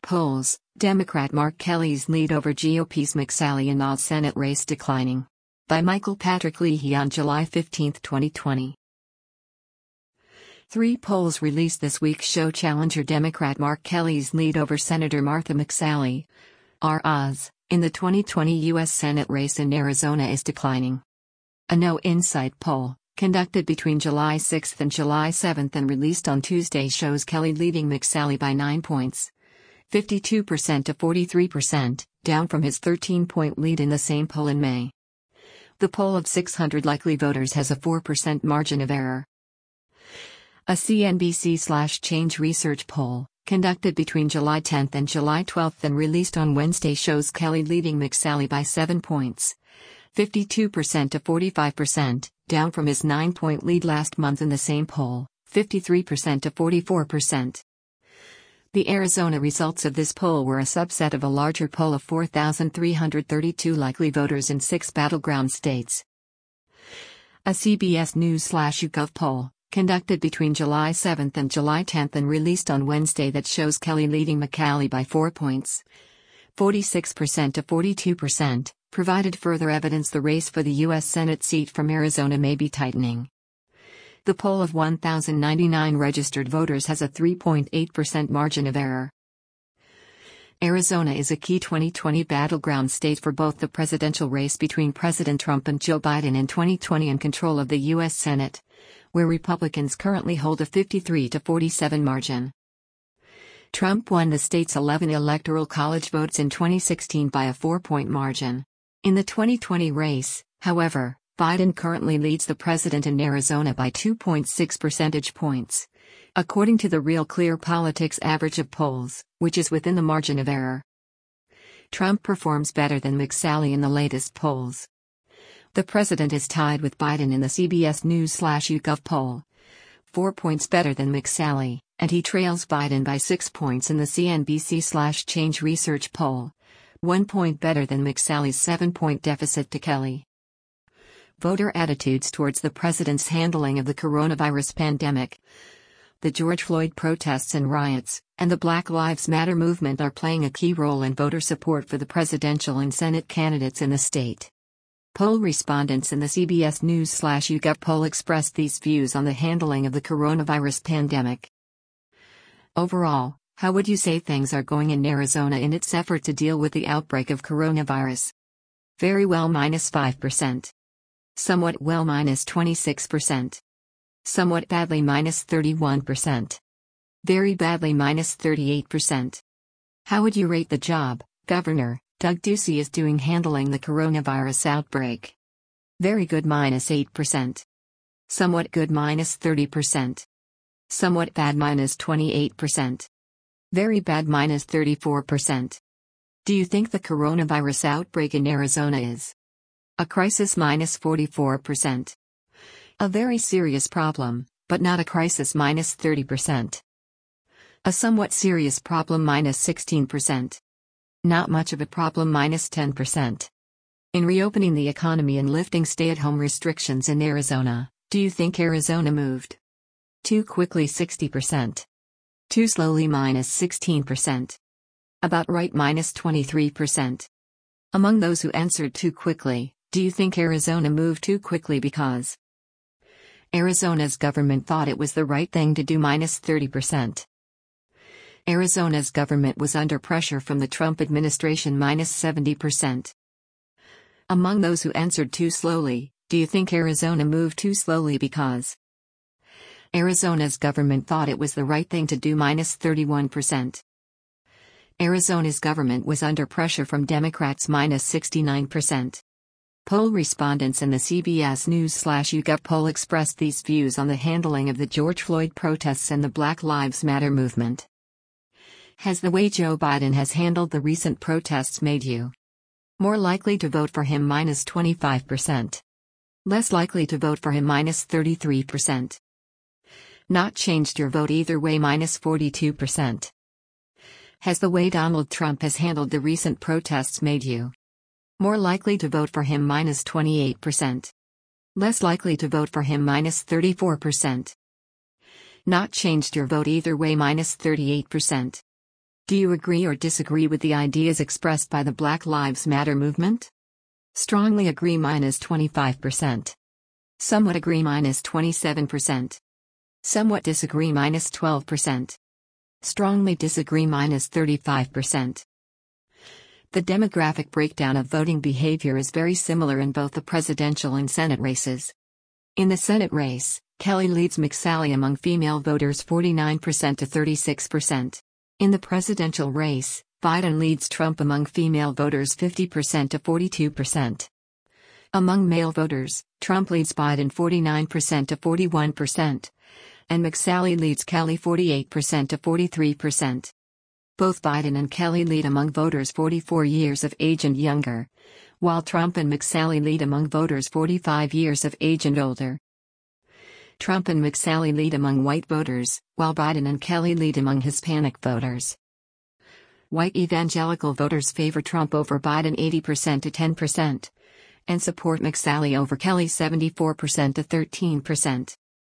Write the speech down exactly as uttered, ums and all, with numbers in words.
Polls: Democrat Mark Kelly's lead over G O P's McSally in Oz Senate race declining. By Michael Patrick Leahy on July fifteenth, twenty twenty. Three polls released this week show challenger Democrat Mark Kelly's lead over Senator Martha McSally, R. Oz, in the twenty twenty U S Senate race in Arizona is declining. A No Insight poll, conducted between July sixth and July seventh and released on Tuesday, shows Kelly leading McSally by nine points, fifty-two percent to forty-three percent, down from his thirteen-point lead in the same poll in May. The poll of six hundred likely voters has a four percent margin of error. A C N B C/Change Research poll, conducted between July tenth and July twelfth and released on Wednesday, shows Kelly leading McSally by seven points, fifty-two percent to forty-five percent, down from his nine-point lead last month in the same poll, fifty-three percent to forty-four percent. The Arizona results of this poll were a subset of a larger poll of four thousand three hundred thirty-two likely voters in six battleground states. A C B S News/YouGov poll, conducted between July seventh and July tenth and released on Wednesday, that shows Kelly leading McSally by four points, forty-six percent to forty-two percent, provided further evidence the race for the U S Senate seat from Arizona may be tightening. The poll of one thousand ninety-nine registered voters has a three point eight percent margin of error. Arizona is a key twenty twenty battleground state for both the presidential race between President Trump and Joe Biden in twenty twenty and control of the U S Senate, where Republicans currently hold a fifty-three to forty-seven margin. Trump won the state's eleven electoral college votes in twenty sixteen by a four-point margin. In the twenty twenty race, however, Biden currently leads the president in Arizona by two point six percentage points, according to the Real Clear Politics average of polls, which is within the margin of error. Trump performs better than McSally in the latest polls. The president is tied with Biden in the C B S News/YouGov poll, four points better than McSally, and he trails Biden by six points in the C N B C/Change Research poll, one point better than McSally's seven-point deficit to Kelly. Voter attitudes towards the president's handling of the coronavirus pandemic. The George Floyd protests and riots, and the Black Lives Matter movement are playing a key role in voter support for the presidential and Senate candidates in the state. Poll respondents in the C B S News/YouGov poll expressed these views on the handling of the coronavirus pandemic. Overall, how would you say things are going in Arizona in its effort to deal with the outbreak of coronavirus? Very well minus five percent. Somewhat well minus twenty-six percent. Somewhat badly minus thirty-one percent. Very badly minus thirty-eight percent. How would you rate the job Governor Doug Ducey is doing handling the coronavirus outbreak? Very good minus eight percent. Somewhat good minus thirty percent. Somewhat bad minus twenty-eight percent. Very bad minus thirty-four percent. Do you think the coronavirus outbreak in Arizona is a crisis minus forty-four percent? A very serious problem, but not a crisis minus thirty percent. A somewhat serious problem minus sixteen percent. Not much of a problem minus ten percent. In reopening the economy and lifting stay-at-home restrictions in Arizona, do you think Arizona moved too quickly sixty percent? Too slowly minus sixteen percent. About right minus twenty-three percent. Among those who answered too quickly, do you think Arizona moved too quickly because Arizona's government thought it was the right thing to do minus thirty percent? Arizona's government was under pressure from the Trump administration minus seventy percent. Among those who answered too slowly, do you think Arizona moved too slowly because Arizona's government thought it was the right thing to do minus thirty-one percent? Arizona's government was under pressure from Democrats minus sixty-nine percent. Poll respondents in the C B S News/YouGov poll expressed these views on the handling of the George Floyd protests and the Black Lives Matter movement. Has the way Joe Biden has handled the recent protests made you more likely to vote for him minus twenty-five percent? Less likely to vote for him minus thirty-three percent? Not changed your vote either way minus forty-two percent? Has the way Donald Trump has handled the recent protests made you more likely to vote for him minus twenty-eight percent? Less likely to vote for him minus thirty-four percent? Not changed your vote either way minus thirty-eight percent? Do you agree or disagree with the ideas expressed by the Black Lives Matter movement? Strongly agree minus twenty-five percent. Somewhat agree minus twenty-seven percent. Somewhat disagree minus twelve percent. Strongly disagree minus thirty-five percent. The demographic breakdown of voting behavior is very similar in both the presidential and Senate races. In the Senate race, Kelly leads McSally among female voters forty-nine percent to thirty-six percent. In the presidential race, Biden leads Trump among female voters fifty percent to forty-two percent. Among male voters, Trump leads Biden forty-nine percent to forty-one percent, and McSally leads Kelly forty-eight percent to forty-three percent. Both Biden and Kelly lead among voters forty-four years of age and younger, while Trump and McSally lead among voters forty-five years of age and older. Trump and McSally lead among white voters, while Biden and Kelly lead among Hispanic voters. White evangelical voters favor Trump over Biden eighty percent to ten percent, and support McSally over Kelly seventy-four percent to thirteen percent.